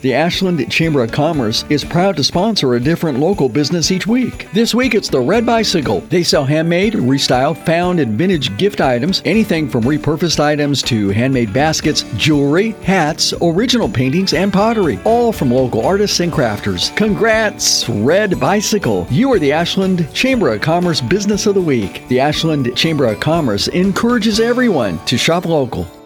The Ashland Chamber of Commerce is proud to sponsor a different local business each week. This week it's the Red Bicycle. They sell handmade, restyled, found, and vintage gift items, anything from repurposed items to handmade baskets, jewelry, hats, original paintings, and pottery, all from local artists and crafters. Congrats, Red Bicycle! You are the Ashland Chamber of Commerce Business of the Week. The Ashland Chamber of Commerce encourages everyone to shop local.